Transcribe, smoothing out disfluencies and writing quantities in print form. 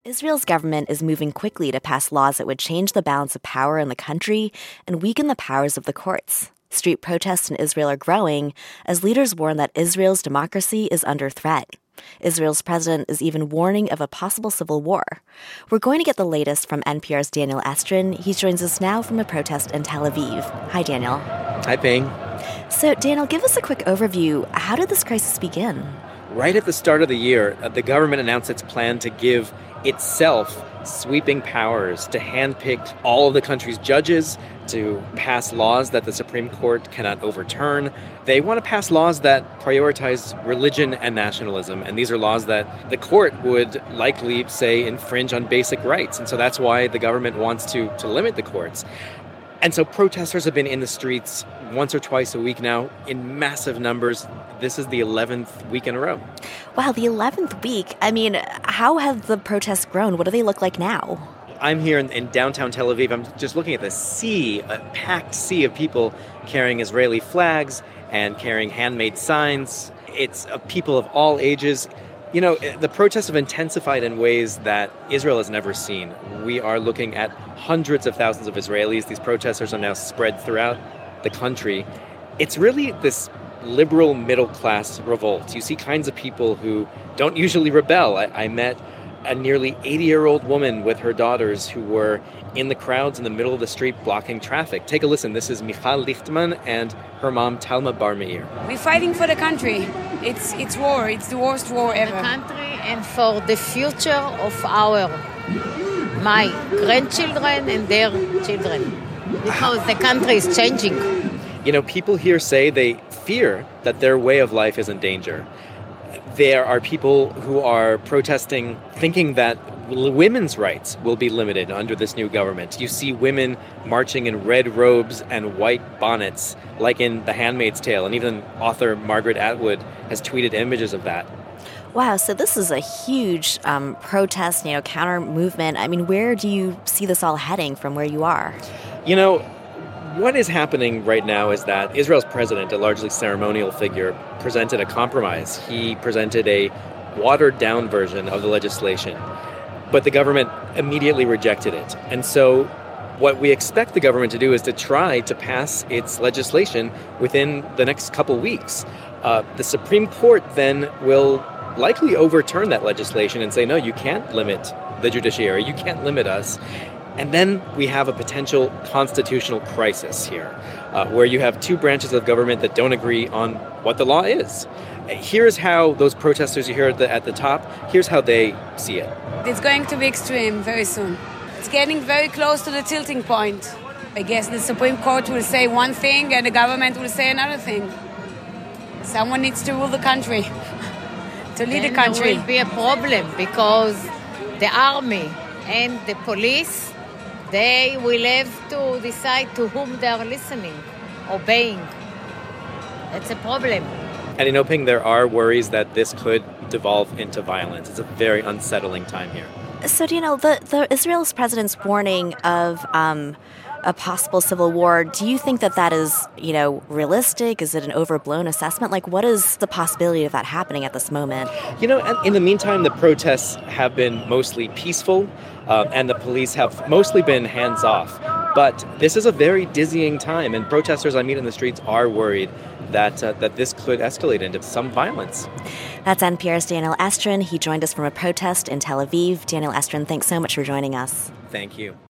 Israel's government is moving quickly to pass laws that would change the balance of power in the country and weaken the powers of the courts. Street protests in Israel are growing as leaders warn that Israel's democracy is under threat. Israel's president is even warning of a possible civil war. We're going to get the latest from NPR's Daniel Estrin. He joins us now from a protest in Tel Aviv. Hi, Daniel. Hi, Ping. So, Daniel, give us a quick overview. How did this crisis begin? Right at the start of the year, the government announced its plan to give itself sweeping powers to handpick all of the country's judges, to pass laws that the Supreme Court cannot overturn. They want to pass laws that prioritize religion and nationalism, and these are laws that the court would likely say infringe on basic rights. And so that's why the government wants to limit the courts. And so protesters have been in the streets once or twice a week now in massive numbers. This is the 11th week in a row. Wow, the 11th week. I mean, how have the protests grown? What do they look like now? I'm here in downtown Tel Aviv. I'm just looking at the sea, a packed sea of people carrying Israeli flags and carrying handmade signs. It's people of all ages. You know, the protests have intensified in ways that Israel has never seen. We are looking at hundreds of thousands of Israelis. These protesters are now spread throughout the country. It's really this liberal middle-class revolt. You see kinds of people who don't usually rebel. I met a nearly 80-year-old woman with her daughters who were in the crowds in the middle of the street blocking traffic. Take a listen. This is Michal Lichtman and her mom, Talma Bar Meir. We're fighting for the country. It's war. It's the worst war ever. The country and for the future of my grandchildren and their children. Because the country is changing. You know, people here say they fear that their way of life is in danger. There are people who are protesting thinking that women's rights will be limited under this new government. You see women marching in red robes and white bonnets, like in The Handmaid's Tale, and even author Margaret Atwood has tweeted images of that. Wow, so this is a huge protest, counter movement. I mean, where do you see this all heading from where you are? You know, what is happening right now is that Israel's president, a largely ceremonial figure, presented a compromise. He presented a watered-down version of the legislation, but the government immediately rejected it. And so what we expect the government to do is to try to pass its legislation within the next couple weeks. The Supreme Court then will likely overturn that legislation and say, no, you can't limit the judiciary, you can't limit us. And then we have a potential constitutional crisis here, where you have two branches of government that don't agree on what the law is. Here's how those protesters you hear at the top, here's how they see it. It's going to be extreme very soon. It's getting very close to the tilting point. I guess the Supreme Court will say one thing and the government will say another thing. Someone needs to rule the country, to lead the country. There will be a problem because the army and the police, they will have to decide to whom they are listening, obeying. That's a problem. And Ping, there are worries that this could devolve into violence. It's a very unsettling time here. So, the Israel's president's warning of a possible civil war, do you think that is, realistic? Is it an overblown assessment? Like, what is the possibility of that happening at this moment? In the meantime, the protests have been mostly peaceful, and the police have mostly been hands-off. But this is a very dizzying time, and protesters I meet in the streets are worried that this could escalate into some violence. That's NPR's Daniel Estrin. He joined us from a protest in Tel Aviv. Daniel Estrin, thanks so much for joining us. Thank you.